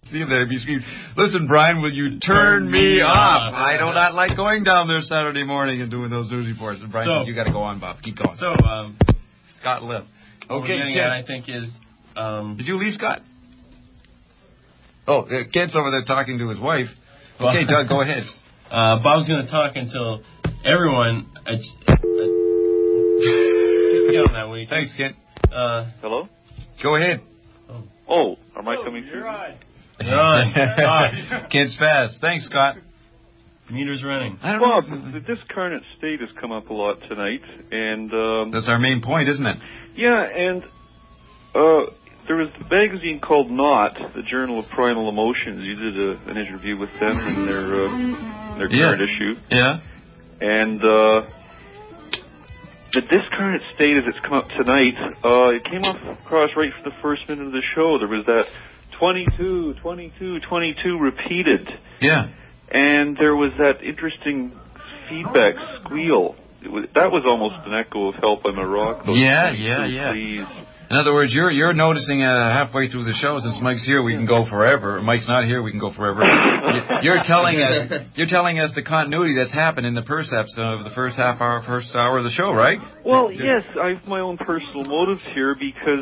See him there. He screamed, "Listen, Brian, will you turn me off? I do not like going down there Saturday morning and doing those news reports." And Brian said, "You got to go on, Bob. Keep going." So, Scott left. Okay, Ken. I think is. Did you leave, Scott? Oh, Kent's over there talking to his wife. Okay, Doug, go ahead. Bob's going to talk until everyone. Get on that way. Thanks, Kent. Hello? Go ahead. Oh, am I coming through? You're on. Kent's fast. Thanks, Scott. Meter's running. Well, the discarnate state has come up a lot tonight, and that's our main point, isn't it? Yeah, and there was a magazine called Not, the Journal of Primal Emotions. You did an interview with them in their current issue. Yeah. And the discarnate state, as it's come up tonight, it came across right from the first minute of the show. There was that 22, 22, 22 repeated. Yeah. And there was that interesting feedback squeal. That was almost an echo of Help I'm a Rock. Yeah. Please. In other words, you're noticing halfway through the show, since Mike's here, we can go forever. Mike's not here, we can go forever. You're telling us the continuity that's happened in the percepts of the first hour of the show, right? Well, yes, I have my own personal motives here because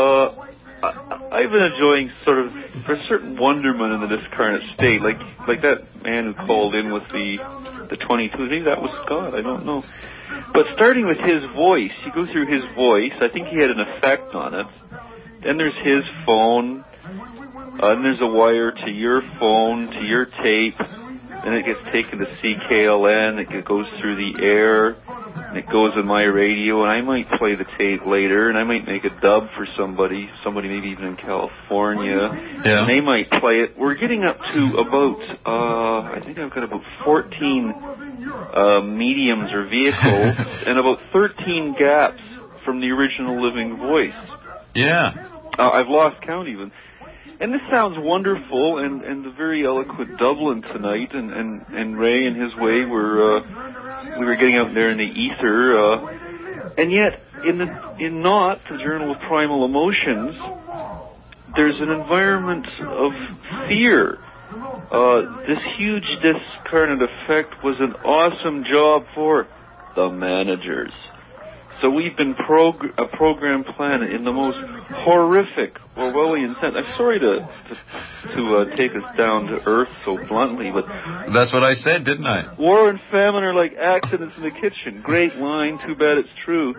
I've been enjoying sort of a certain wonderment in the discarnate state, like that man who called in with the 22. Maybe that was Scott. I don't know. But starting with his voice, you go through his voice. I think he had an effect on it. Then there's his phone. Then there's a wire to your phone, to your tape. Then it gets taken to CKLN. It goes through the air. And it goes on my radio. And I might play the tape later. And I might make a dub for somebody maybe even in California. Yeah. And they might play it. We're getting up to about, I think I've got about 14 mediums or vehicles and about 13 gaps from the original living voice. Yeah. I've lost count even. And this sounds wonderful, and the very eloquent Dublin tonight, and Ray in his way we were getting out there in the ether, and yet in Not, the Journal of Primal Emotions, there's an environment of fear. This huge discarnate effect was an awesome job for the managers. So we've been a program planet in the most horrific Orwellian sense. I'm sorry to take us down to earth so bluntly, but that's what I said, didn't I? War and famine are like accidents in the kitchen. Great line, too bad it's true.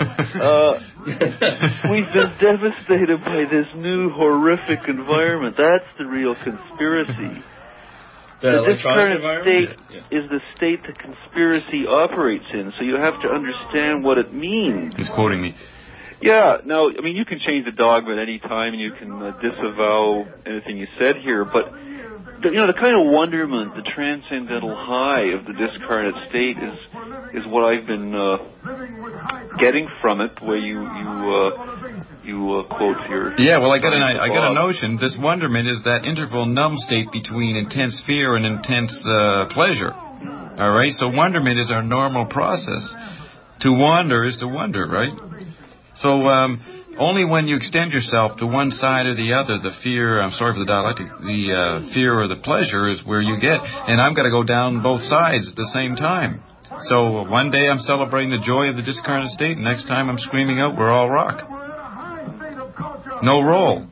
We've been devastated by this new horrific environment. That's the real conspiracy. The discarnate state is the state the conspiracy operates in, so you have to understand what it means. He's quoting me. Yeah, now, I mean, you can change the dogma at any time, and you can disavow anything you said here, but, the kind of wonderment, the transcendental high of the discarnate state is what I've been getting from it, where you quote your... Yeah, well, I got a notion. This wonderment is that interval numb state between intense fear and intense pleasure. All right? So wonderment is our normal process. To wander is to wonder, right? So only when you extend yourself to one side or the other, the fear, I'm sorry for the dialectic, the fear or the pleasure is where you get. And I've got to go down both sides at the same time. So one day I'm celebrating the joy of the discarnate state, and next time I'm screaming out, we're all rock. No roll.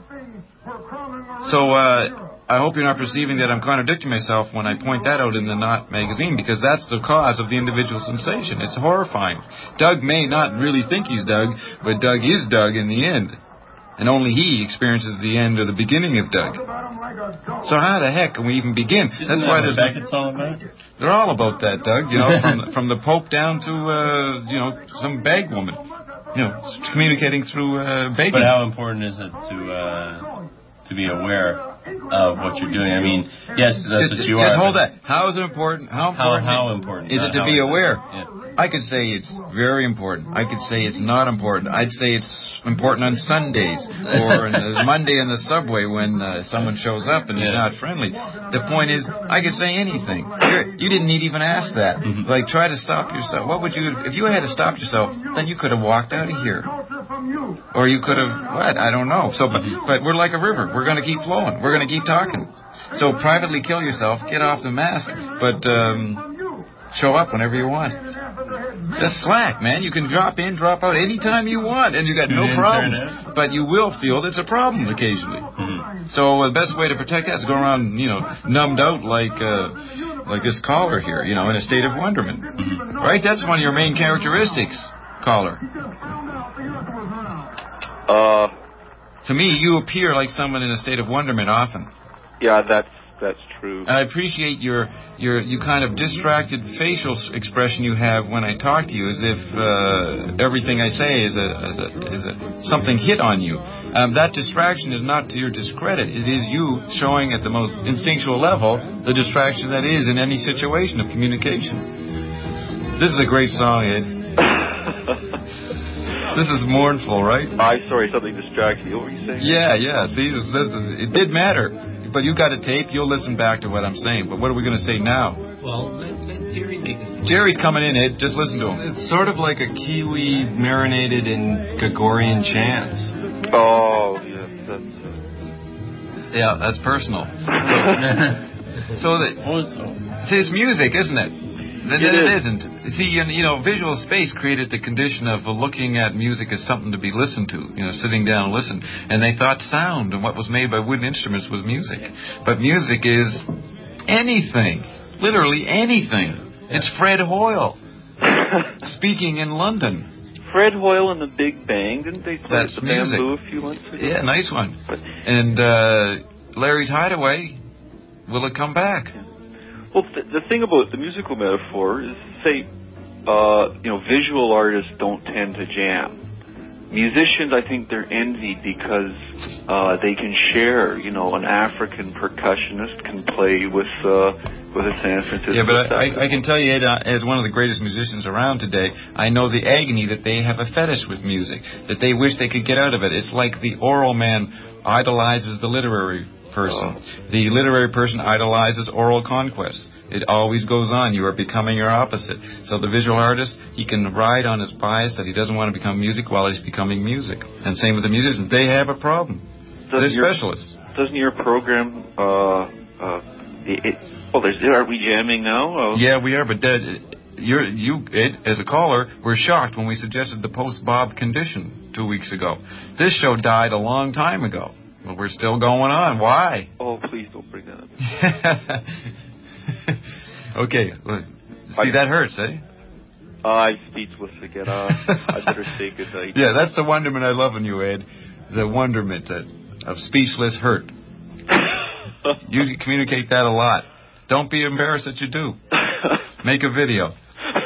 So I hope you're not perceiving that I'm contradicting myself when I point that out in the Not magazine, because that's the cause of the individual sensation. It's horrifying. Doug may not really think he's Doug, but Doug is Doug in the end. And only he experiences the end or the beginning of Doug. So how the heck can we even begin? That's why it's all about. They're all about that, Doug. From the Pope down to some bag woman. Communicating through bacon. But how important is it to be aware of what you're doing? I mean, yes, that's what you are. Hold that. How is it important? How important is it to be aware? Yeah. I could say it's very important. I could say it's not important. I'd say it's important on Sundays or on Monday in the subway when someone shows up and he's not friendly. The point is, I could say anything. You didn't even ask that. Mm-hmm. Like, try to stop yourself. What would you, if you had to stop yourself, then you could have walked out of here. Or you could have, what? I don't know. So, but we're like a river. We're going to keep flowing. We're going to keep talking. So privately kill yourself, get off the mask, but show up whenever you want. Just slack, man. You can drop in, drop out anytime you want, and you got no problems. But you will feel it's a problem occasionally. So the best way to protect that is go around, numbed out like this caller here, in a state of wonderment. Right? That's one of your main characteristics, caller. To me, you appear like someone in a state of wonderment often. Yeah, that's true. I appreciate your kind of distracted facial expression you have when I talk to you, as if everything I say is a something hit on you. That distraction is not to your discredit. It is you showing at the most instinctual level the distraction that is in any situation of communication. This is a great song, Ed. This is mournful, right? I'm sorry, something distracted you. What were you saying? Yeah. See, it did matter. But you got a tape, you'll listen back to what I'm saying. But what are we going to say now? Well, let Jerry make his point. Jerry's coming in, Ed. Just listen to him. It's sort of like a Kiwi marinated in Gregorian chants. Oh, yeah. That's personal. It's music, isn't it? It isn't. See, visual space created the condition of looking at music as something to be listened to, sitting down and listen. And they thought sound and what was made by wooden instruments was music. But music is anything, literally anything. It's Fred Hoyle speaking in London. Fred Hoyle and the Big Bang, didn't they play That's at the music. Bamboo a few months ago? Yeah, nice one. And Larry's Hideaway, will it come back? Well, the thing about the musical metaphor is, say, visual artists don't tend to jam. Musicians, I think they're envied because they can share. An African percussionist can play with a San Francisco. Yeah, but I can tell you, Ed, as one of the greatest musicians around today, I know the agony that they have a fetish with music, that they wish they could get out of it. It's like the oral man idolizes the literary person. The literary person idolizes oral conquest. It always goes on. You are becoming your opposite. So the visual artist, he can ride on his bias that he doesn't want to become music while he's becoming music. And same with the musicians. They have a problem. They're specialists. Doesn't your program... are we jamming now? Yeah, we are, but you, Ed, as a caller, were shocked when we suggested the post-Bob condition 2 weeks ago. This show died a long time ago. Well, we're still going on. Why? Oh, please don't bring that up. Okay. See, that hurts, eh? I'm speechless again. I better say goodnight. Yeah, that's the wonderment I love in you, Ed. The wonderment of speechless hurt. You communicate that a lot. Don't be embarrassed that you do. Make a video.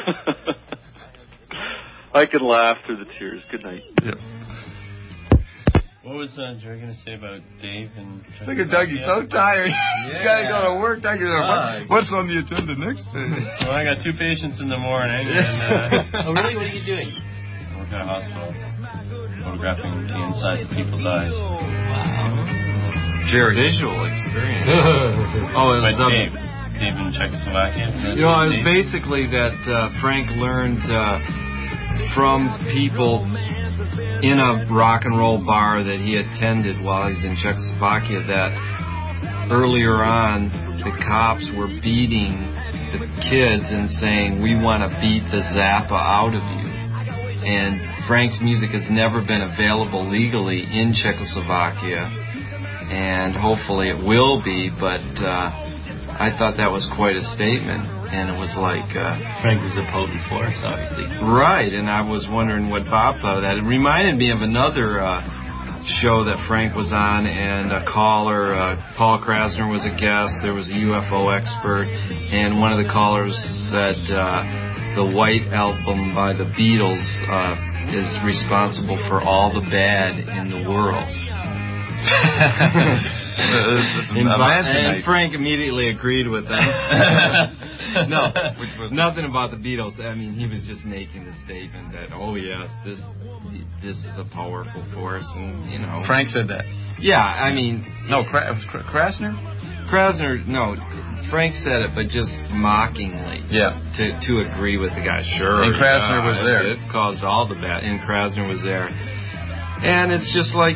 I can laugh through the tears. Good night. Yeah. What was Jerry going to say about Dave and... Look at Doug, he's so tired. He's got to go to work. Doug, what's on the agenda next? Well, I got 2 patients in the morning. And, oh, really? What are you doing? I work at a hospital. Photographing the insides of people's eyes. Wow. Jerry. Visual experience. It was Dave in Czechoslovakia. It was basically that Frank learned from people in a rock and roll bar that he attended while he's in Czechoslovakia that earlier on the cops were beating the kids and saying, we want to beat the Zappa out of you. And Frank's music has never been available legally in Czechoslovakia, and hopefully it will be, but I thought that was quite a statement. And it was like... Frank was a potent force, obviously. Right, and I was wondering what Bob thought of that. It reminded me of another show that Frank was on, and a caller, Paul Krasner, was a guest. There was a UFO expert, and one of the callers said the White Album by the Beatles is responsible for all the bad in the world. And Frank immediately agreed with that. No, which was nothing about the Beatles. I mean, he was just making the statement that, oh yes, this is a powerful force, and Frank said that. Yeah, I mean, no, Krasner. Krasner, no, Frank said it, but just mockingly. Yeah. To agree with the guy, sure. And Krasner was there. It caused all the bad, and Krasner was there. And it's just like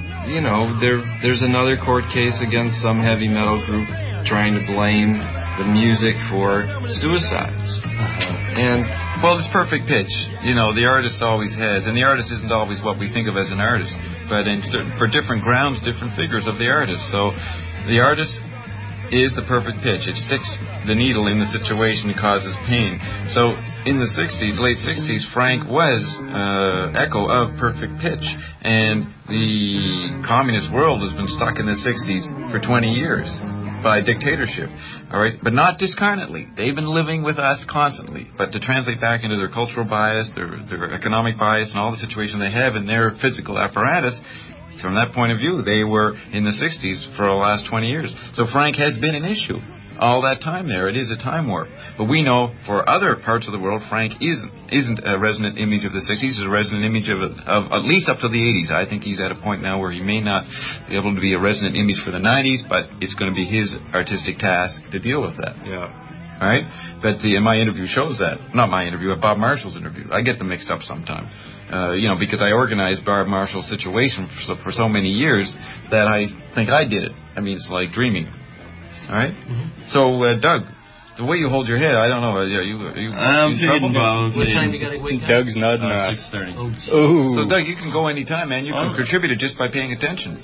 there's another court case against some heavy metal group trying to blame the music for suicides. And well, it's perfect pitch. The artist always has, and the artist isn't always what we think of as an artist, but for different grounds, different figures of the artist. So the artist is the perfect pitch. It sticks the needle in the situation and causes pain. So in the 60s, late 60s, Frank was echo of perfect pitch. And the communist world has been stuck in the 60s for 20 years by dictatorship. All right, but not discarnately. They've been living with us constantly. But to translate back into their cultural bias, their economic bias, and all the situation they have in their physical apparatus, from that point of view, they were in the 60s for the last 20 years. So Frank has been an issue all that time there. It is a time warp. But we know for other parts of the world, Frank isn't a resonant image of the 60s. It's a resonant image of at least up to the 80s. I think he's at a point now where he may not be able to be a resonant image for the 90s, but it's going to be his artistic task to deal with that. Yeah. All right? But my interview shows that. Not my interview, Bob Marshall's interview. I get them mixed up sometimes. Because I organized Bob Marshall's situation for so many years that I think I did it. I mean, it's like dreaming. All right? Mm-hmm. So, Doug, the way you hold your head, I don't know. I'm in trouble? What time you got to wake up? Doug's nodding 6:30. Oh. So, Doug, you can go anytime, man. You can contribute it just by paying attention.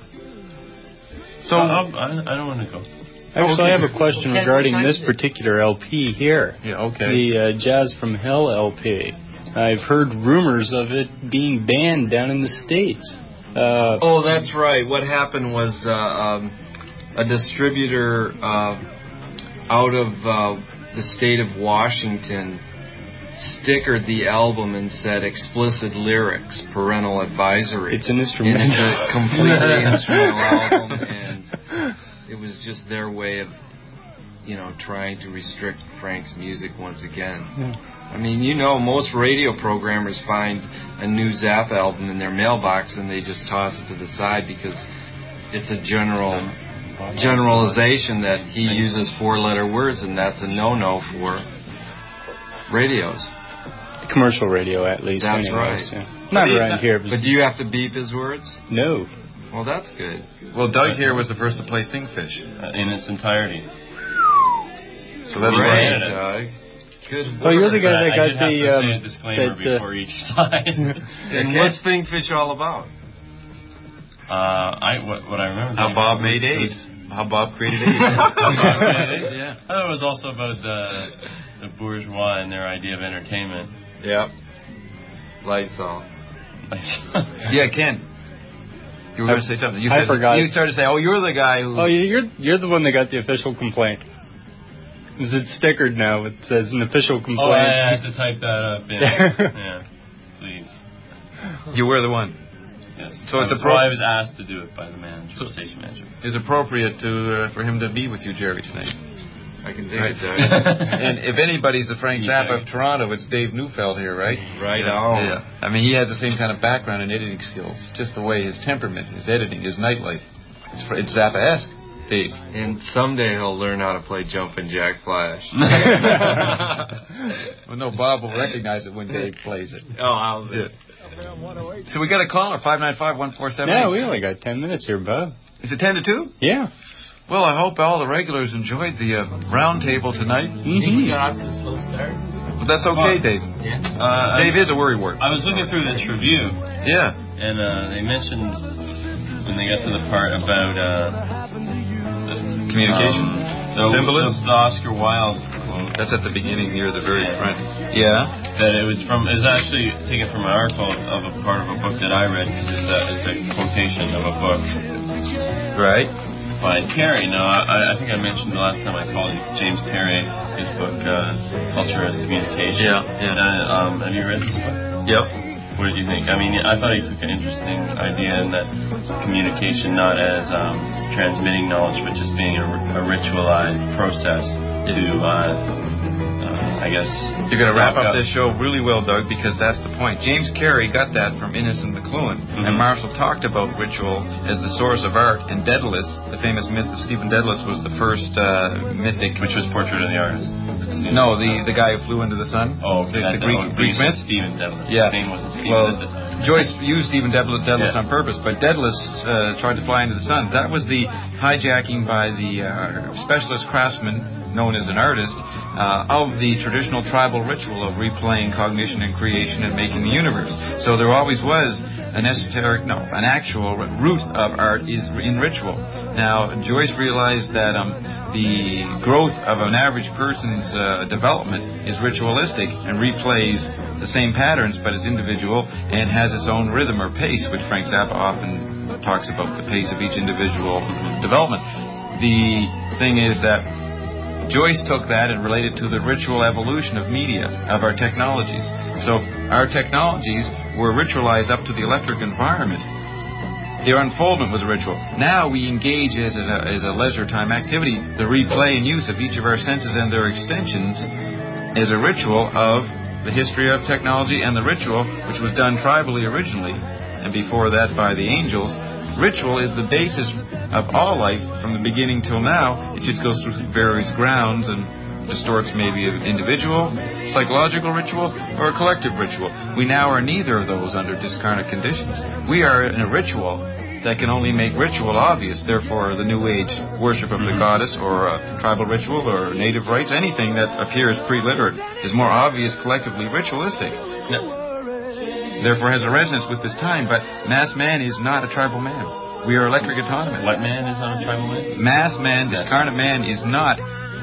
So I don't want to go. Actually, I have a question regarding this particular LP here. Yeah, okay. The Jazz from Hell LP. I've heard rumors of it being banned down in the States. Oh, that's right. What happened was a distributor out of the state of Washington stickered the album and said explicit lyrics, parental advisory. It's an instrumental. And it's a completely instrumental album, and it was just their way of, trying to restrict Frank's music once again. Yeah. I mean, most radio programmers find a new Zappa album in their mailbox and they just toss it to the side because it's a generalization that he uses 4-letter words, and that's a no-no for radios. Commercial radio, at least. That's anyways, right. Yeah. Not around here. But do you have to beep his words? No. Well, that's good. Well, Doug here was the first to play Thingfish. In its entirety. So that's great, right. Doug. Good work. Oh, you're the guy that got I did have to say a disclaimer before each time. And what's Thingfish all about? What I remember. How Bob made AIDS. How Bob created AIDS. Yeah. I thought it was also about the bourgeois and their idea of entertainment. Yep. Lysol. Yeah, Ken. You were going to say something. I forgot. You started to say, "Oh, you're the guy who." Oh, you're the one that got the official complaint. Is it stickered now? It says an official complaint. Oh, I had to type that up. Yeah, please. You were the one. Yes. So it's I was asked to do it by the manager, station manager. It's appropriate for him to be with you, Jerry, tonight. I can dig it, Doug. And if anybody's the Frank Zappa of Toronto, it's Dave Neufeld here, right? Right on. Yeah. I mean, he has the same kind of background in editing skills, just the way his temperament, his editing, his nightlife. It's Zappa-esque, Dave. And someday he'll learn how to play Jumpin' Jack Flash. Well, no, Bob will recognize it when Dave plays it. Oh, how's it? So we got a caller, 595-1478. Yeah, we only got 10 minutes here, Bob. Is it 10 to 2? Yeah. Well, I hope all the regulars enjoyed the round table tonight. Think we got off to a slow start? But that's okay, Dave. Yeah. Dave is a worrywart. I was looking through this review. Yeah. And they mentioned when they got to the part about Communication. Symbolism. The Oscar Wilde quote. That's at the beginning near the very front. Yeah. That it was actually taken from an article of a part of a book that I read, because it's a quotation of a book. Right. By Terry. Now, I think I mentioned the last time I called you James Terry, his book, Culture as Communication. Yeah. Have you read this book? Yep. What did you think? I mean, I thought he took an interesting idea in that communication not as transmitting knowledge, but just being a ritualized process to, I guess... You're going to wrap up this show really well, Doug, because that's the point. James Carey got that from Innes and McLuhan, and Marshall talked about ritual as the source of art, and Daedalus, the famous myth of Stephen Daedalus, was the first mythic... Which was Portrait of the Artist. No, the guy who flew into the sun. Oh, the Greek myth. Stephen Daedalus. Yeah. His name wasn't Stephen at the time. Joyce used Stephen Dedalus on purpose, but Dedalus tried to fly into the sun. That was the hijacking by the specialist craftsman, known as an artist, of the traditional tribal ritual of replaying cognition and creation and making the universe. So there always was an actual root of art is in ritual. Now, Joyce realized that the growth of an average person's development is ritualistic and replays the same patterns, but it's individual and has its own rhythm or pace, which Frank Zappa often talks about, the pace of each individual development. The thing is that Joyce took that and related to the ritual evolution of media, of our technologies. So our technologies were ritualized up to the electric environment. Their unfoldment was a ritual. Now we engage as a leisure time activity, the replay and use of each of our senses and their extensions as a ritual of the history of technology and the ritual, which was done tribally originally, and before that by the angels. Ritual is the basis of all life from the beginning till now. It just goes through various grounds and distorts maybe an individual, psychological ritual, or a collective ritual. We now are neither of those under discarnate conditions. We are in a ritual that can only make ritual obvious. Therefore, the New Age worship of the goddess or tribal ritual or native rites, anything that appears pre-literate is more obvious collectively ritualistic. Therefore has a resonance with this time, but mass man is not a tribal man. We are electric autonomous. What man is not a tribal man? Mass man, discarnate man, is not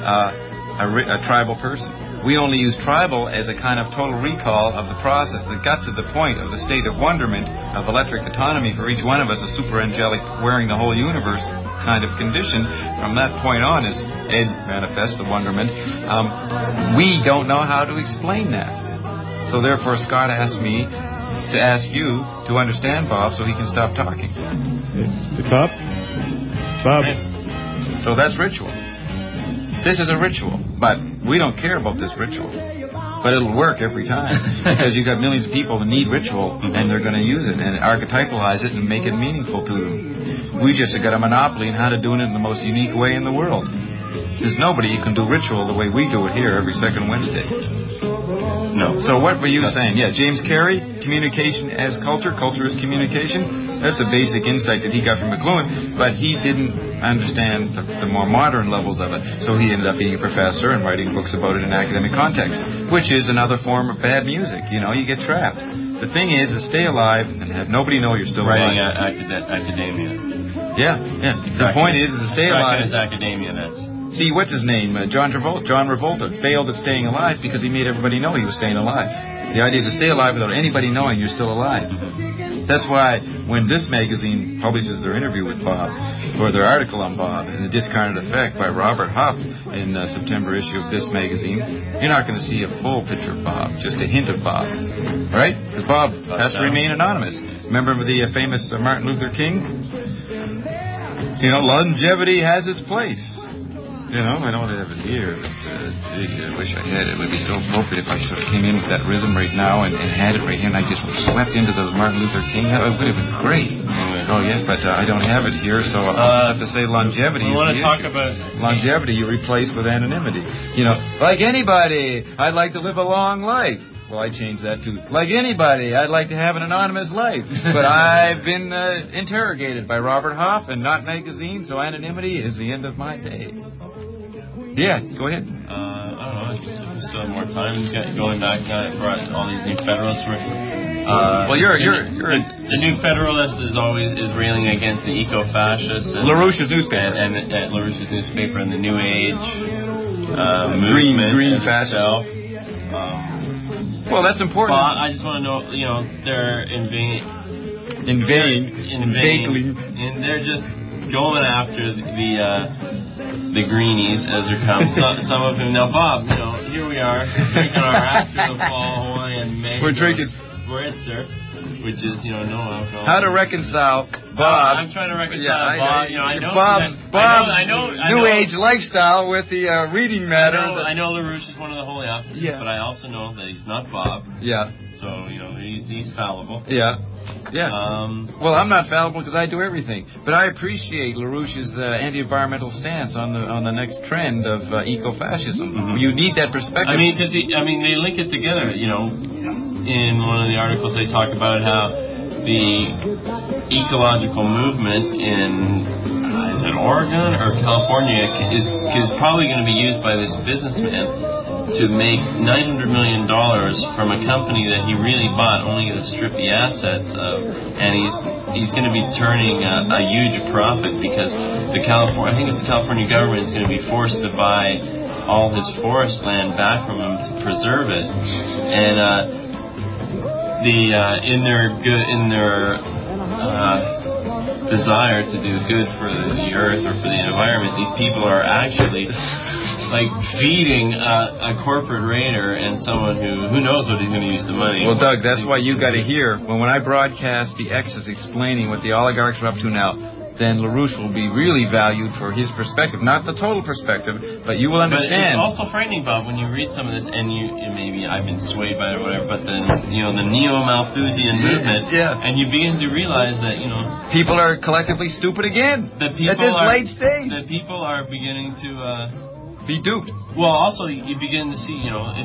a tribal person. We only use tribal as a kind of total recall of the process that got to the point of the state of wonderment of electric autonomy for each one of us, a super angelic wearing the whole universe kind of condition. From that point on, as Ed manifests the wonderment, we don't know how to explain that. So therefore Scott asked me to ask you to understand Bob so he can stop talking. Bob? So that's ritual. This is a ritual, but we don't care about this ritual. But it'll work every time because you've got millions of people that need ritual and they're going to use it and archetypalize it and make it meaningful to them. We just have got a monopoly in how to do it in the most unique way in the world. There's nobody who can do ritual the way we do it here every second Wednesday. No. So what were you saying? Yeah, James Carey, communication as culture, culture is communication. That's a basic insight that he got from McLuhan, but he didn't understand the more modern levels of it. So he ended up being a professor and writing books about it in academic context, which is another form of bad music. You know, you get trapped. The thing is to stay alive and have nobody know you're still writing alive. academia. Yeah. The point is to stay alive. Is academia, that's... See, what's his name? John Travolta failed at staying alive because he made everybody know he was staying alive. The idea is to stay alive without anybody knowing you're still alive. That's why when this magazine publishes their interview with Bob, or their article on Bob, and the Discarnate Effect by Robert Huff in the September issue of this magazine, you're not going to see a full picture of Bob, just a hint of Bob. Right? Because Bob has to remain anonymous. Remember the famous Martin Luther King? You know, longevity has its place. You know, I don't have it here, but I wish I had it. It would be so appropriate if I sort of came in with that rhythm right now and had it right here, and I just swept into the Martin Luther King. It would have been great. Oh, yeah, but I don't have it here, so I'll have to say longevity is the issue. Talk about longevity you replace with anonymity. You know, like anybody, I'd like to live a long life. Well, I changed that to, like anybody, I'd like to have an anonymous life. But I've been interrogated by Robert Huff and Not Magazine, so anonymity is the end of my day. Yeah, go ahead. I don't know, just still more time. Going back for all these new Federalists. Well, the New Federalist is railing against the eco-fascists. LaRouche's newspaper. And LaRouche's newspaper and the New Age movement green fascists. Well, that's important. Well, I just want to know, you know, they're in vain. And they're just going after the greenies as there comes. Some of them. Now, Bob, you know, here we are drinking our after the fall Hawaiian mango. We're drinking spritzer, which is, you know, no alcohol. How to reconcile Bob? I'm trying to reconcile Bob. You know, I know Bob's New Age lifestyle with the reading matter. I know LaRouche is one of the holy offices, but I also know that he's not Bob. Yeah. So, you know, he's fallible. Yeah. Yeah. Well, I'm not fallible because I do everything, but I appreciate LaRouche's anti-environmental stance on the next trend of eco-fascism. You need that perspective. I mean, because they link it together. You know, in one of the articles they talk about how the ecological movement in is it Oregon or California is probably going to be used by this businessman to make $900 million from a company that he really bought only to strip the assets of, and he's going to be turning a huge profit because I think it's the California government is going to be forced to buy all his forest land back from him to preserve it, and in their desire to do good for the earth or for the environment, these people are actually like feeding a corporate raider and someone who knows what he's going to use the money. Well, Doug, that's why you got to hear when I broadcast the X's explaining what the oligarchs are up to now. Then LaRouche will be really valued for his perspective, not the total perspective, but you will understand. But it's also frightening, Bob, when you read some of this, and maybe I've been swayed by it or whatever, but the neo-Malthusian movement, and you begin to realize that, people are collectively stupid again at this late stage. That people are beginning to be duped. Well, also, you begin to see,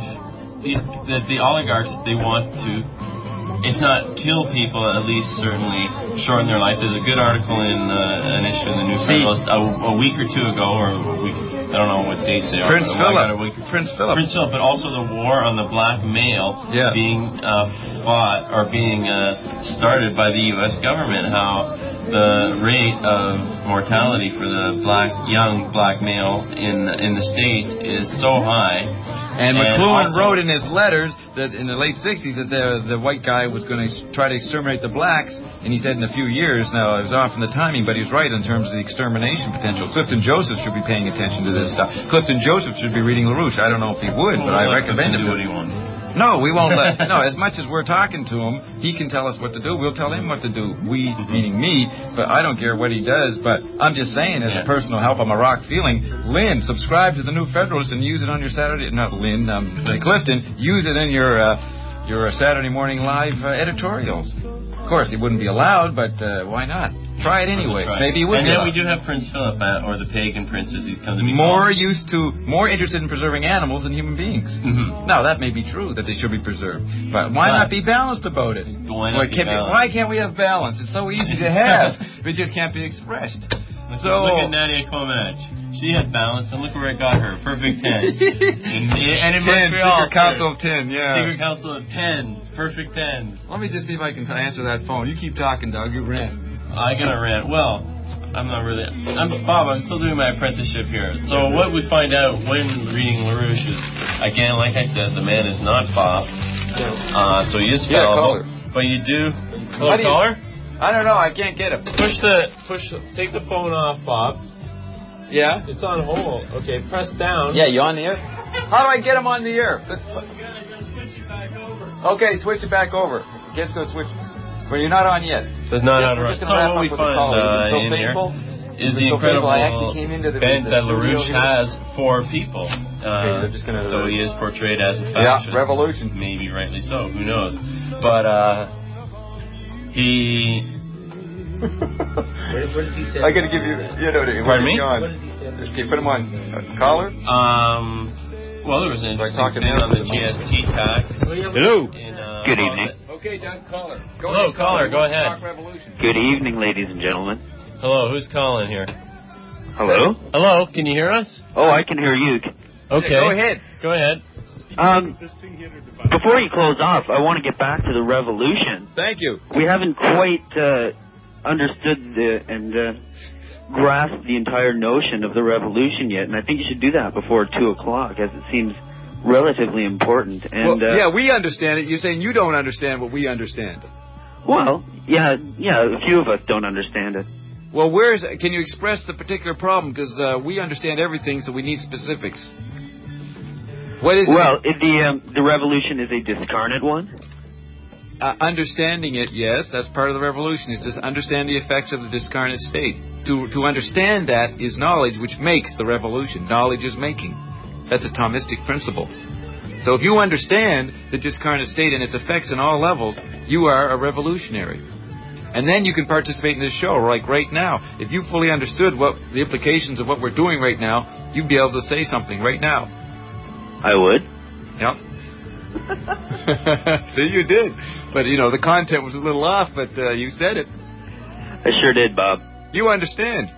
that the oligarchs, they want to, if not kill people, at least certainly shorten their life. There's a good article in an issue in the New Federalist a week or two ago, or a week, I don't know what dates they are. Prince Philip, but also the war on the black male being fought or being started by the U.S. government. How the rate of mortality for the young black male in the States is so high. And McLuhan wrote in his letters that in the late 60s that the white guy was going to try to exterminate the blacks, and he said in a few years. Now, it was off in the timing, but he was right in terms of the extermination potential. Clifton Joseph should be paying attention to this stuff. Clifton Joseph should be reading LaRouche. I don't know if he would, but I recommend him. Do what he wants. No, we won't let... No, as much as we're talking to him, he can tell us what to do. We'll tell him what to do. We, meaning me, but I don't care what he does. But I'm just saying, as a personal help, I'm a rock feeling. Lynn, subscribe to the New Federalist and use it on your Saturday... Not Lynn, Clifton. Use it in your Saturday morning live editorials. Of course, it wouldn't be allowed, but why not? Try it anyway. Maybe it would. And then we do have Prince Philip, or the pagan prince, as he's come to be more interested in preserving animals than human beings. Mm-hmm. Now, that may be true that they should be preserved, but why not be balanced about it? Why can't we have balance? It's so easy to have, but it just can't be expressed. Look at Nadia Comanche. She had balance, and look where it got her. Perfect 10s. and in Montreal, Secret Council of 10, Secret Council of 10s. Perfect 10s. Let me just see if I can answer that phone. You keep talking, Doug. You rant. I gotta rant. Well, I'm not really... Bob, I'm still doing my apprenticeship here. So what we find out when reading LaRouche is, again, like I said, the man is not Bob. So he is fallible. But you do... Hello, caller? I don't know. I can't get him. Take the phone off, Bob. Yeah? It's on hold. Okay, press down. Yeah, you on the air? How do I get him on the air? You gotta switch it back over. Okay, switch it back over. Kid's gonna switch... Well, you're not on yet. It's not on right. So what we find in here is the incredible bent that LaRouche has for people. So he is portrayed as a fascist. Yeah, revolution. Maybe rightly so. Who knows? But he... What did he say? I gotta give you... Pardon me? What did he say? Okay, put him on. Caller? Well, there was an interesting thing on the GST tax. Hello. Good evening. Okay, Doug, caller. Hello, caller, go ahead. Good evening, ladies and gentlemen. Hello, who's calling here? Hello? Hello, can you hear us? Oh, I can hear you. Okay. Go ahead. Before you close off, I want to get back to the revolution. Thank you. We haven't quite understood and grasped the entire notion of the revolution yet, and I think you should do that before 2 o'clock, as it seems relatively important. And we understand it. You're saying you don't understand what we understand. Well, yeah, a few of us don't understand it. Well, can you express the particular problem? Because we understand everything, so we need specifics. What is it? Well, the revolution is a discarnate one. Understanding it, yes, that's part of the revolution. It's just understand the effects of the discarnate state. To understand that is knowledge, which makes the revolution. Knowledge is making. That's a Thomistic principle. So if you understand the discarnate state and its effects in all levels, you are a revolutionary. And then you can participate in this show, like right now. If you fully understood what the implications of what we're doing right now, you'd be able to say something right now. I would. Yep. See, you did. But, the content was a little off, but you said it. I sure did, Bob. You understand.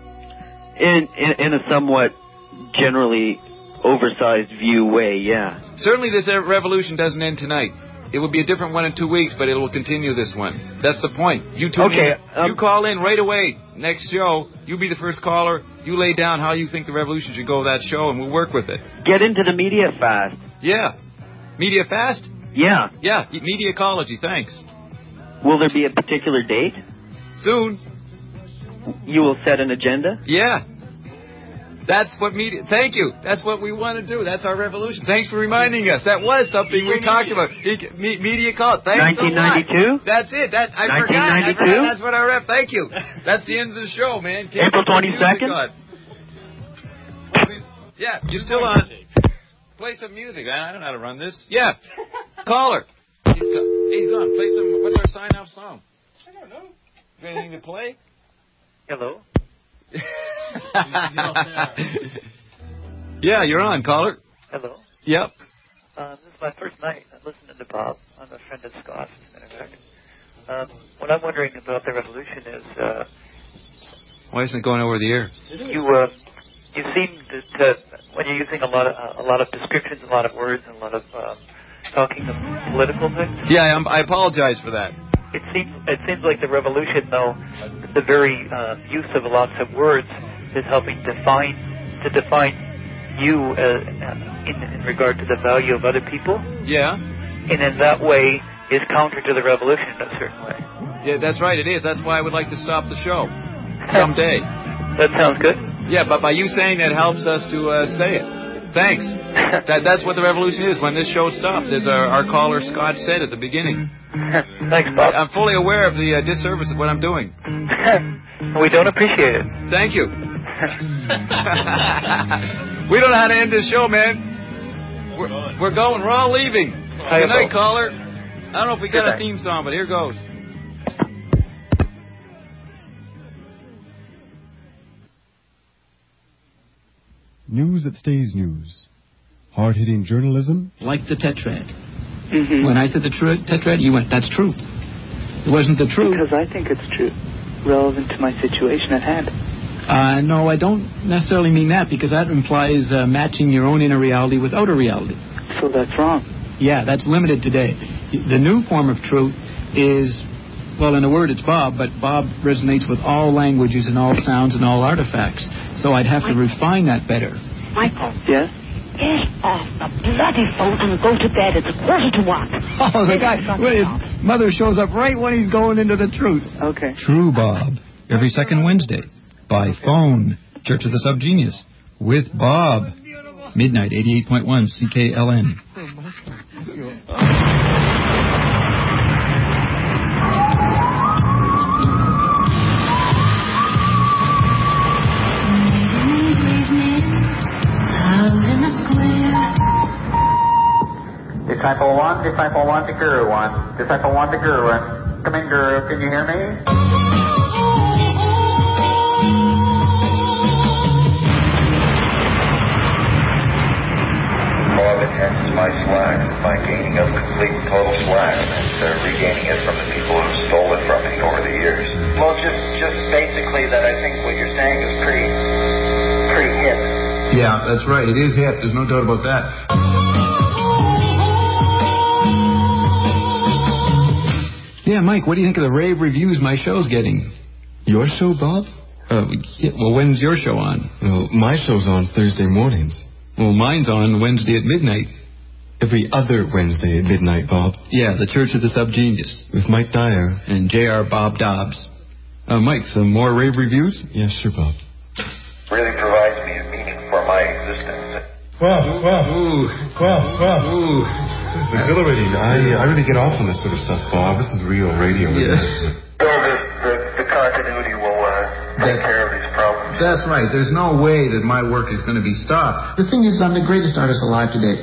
In a somewhat generally oversized view way, yeah. Certainly this revolution doesn't end tonight. It will be a different one in 2 weeks, but it will continue this one. That's the point. You tune in. You call in right away. Next show, you be the first caller. You lay down how you think the revolution should go that show, and we'll work with it. Get into the media fast. Yeah. Media fast? Yeah. Yeah, media ecology, thanks. Will there be a particular date? Soon. You will set an agenda? Yeah. That's what media... Thank you. That's what we want to do. That's our revolution. Thanks for reminding us. That was something we talked about. Media ecology. Thanks 1992? That's it. I 1992? forgot. That's what I rep. Thank you. That's the end of the show, man. April 22nd? Yeah, you're still on. Play some music. I don't know how to run this. Yeah. Caller. He's gone. Play some... What's our sign-off song? I don't know. You got anything to play? Hello? Yeah, you're on, caller. Hello. Yep. This is my first night listening to Bob. I'm a friend of Scott's, as a matter of fact. What I'm wondering about the revolution is... why isn't it going over the air? You seem to when you're using a lot of descriptions, a lot of words, and a lot of talking of political things. Yeah, I apologize for that. It seems like the revolution, though, the very use of lots of words is helping to define you in regard to the value of other people. Yeah. And in that way is counter to the revolution in a certain way. Yeah, that's right, it is. That's why I would like to stop the show someday. That sounds good. Yeah, but by you saying that helps us to say it. Thanks. That's what the revolution is when this show stops, as our caller Scott said at the beginning. Thanks, Bob. I'm fully aware of the disservice of what I'm doing. We don't appreciate it. Thank you. We don't know how to end this show, man. We're going. We're all leaving. Good night, caller. I don't know if we got a theme song, but here goes. News that stays news. Hard-hitting journalism. Like the tetrad. Mm-hmm. When I said the tetrad, you went, that's true. It wasn't the truth. Because I think it's true. Relevant to my situation at hand. No, I don't necessarily mean that, because that implies matching your own inner reality with outer reality. So that's wrong. Yeah, that's limited today. The new form of truth is, well, in a word, it's Bob, but Bob resonates with all languages and all sounds and all artifacts. So I'd have to refine that better. Michael. Yes? Get off the bloody phone and go to bed. It's 1:45. Oh, the guy, his mother shows up right when he's going into the truth. Okay. True Bob, every second Wednesday, by phone, Church of the Subgenius, with Bob, midnight, 88.1 CKLN. Disciple 1 to Guru 1. Disciple 1 to Guru 1. Come in, Guru. Can you hear me? Bob enhances my slack by gaining of complete and total slack and regaining it from the people who stole it from me over the years. Well, just basically that I think what you're saying is pretty hip. Yeah, that's right. It is hip. There's no doubt about that. Yeah, Mike, what do you think of the rave reviews my show's getting? Your show, Bob? Yeah, well, when's your show on? Well, my show's on Thursday mornings. Well, mine's on Wednesday at midnight. Every other Wednesday at midnight, Bob. Yeah, the Church of the Subgenius. With Mike Dyer. And J.R. Bob Dobbs. Mike, some more rave reviews? Yeah, sure, Bob. Really provides me a meaning for my existence. Well. This is exhilarating. I really get off on this sort of stuff, Bob. This is real radio, isn't it? The continuity will take care of these problems. That's right. There's no way that my work is going to be stopped. The thing is, I'm the greatest artist alive today.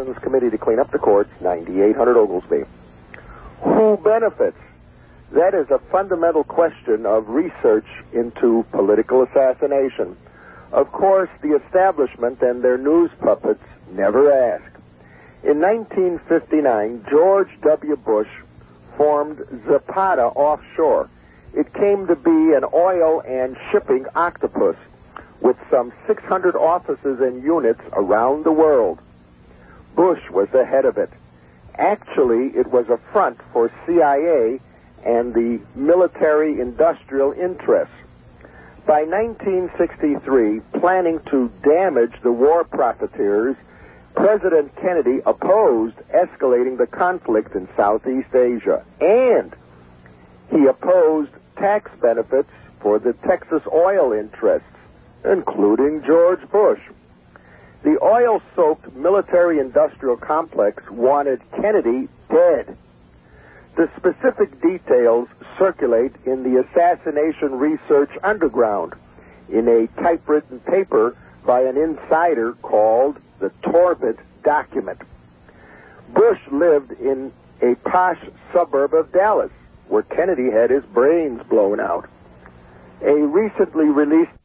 Citizens Committee to Clean Up the Courts, 9800 Oglesby. Who benefits? That is a fundamental question of research into political assassination. Of course, the establishment and their news puppets never ask. In 1959, George W. Bush formed Zapata Offshore. It came to be an oil and shipping octopus with some 600 offices and units around the world. Bush was the head of it. Actually, it was a front for CIA and the military-industrial interests. By 1963, planning to damage the war profiteers, President Kennedy opposed escalating the conflict in Southeast Asia, and he opposed tax benefits for the Texas oil interests, including George Bush. The oil-soaked military-industrial complex wanted Kennedy dead. The specific details circulate in the Assassination Research Underground in a typewritten paper by an insider called the Torbit Document. Bush lived in a posh suburb of Dallas, where Kennedy had his brains blown out. A recently released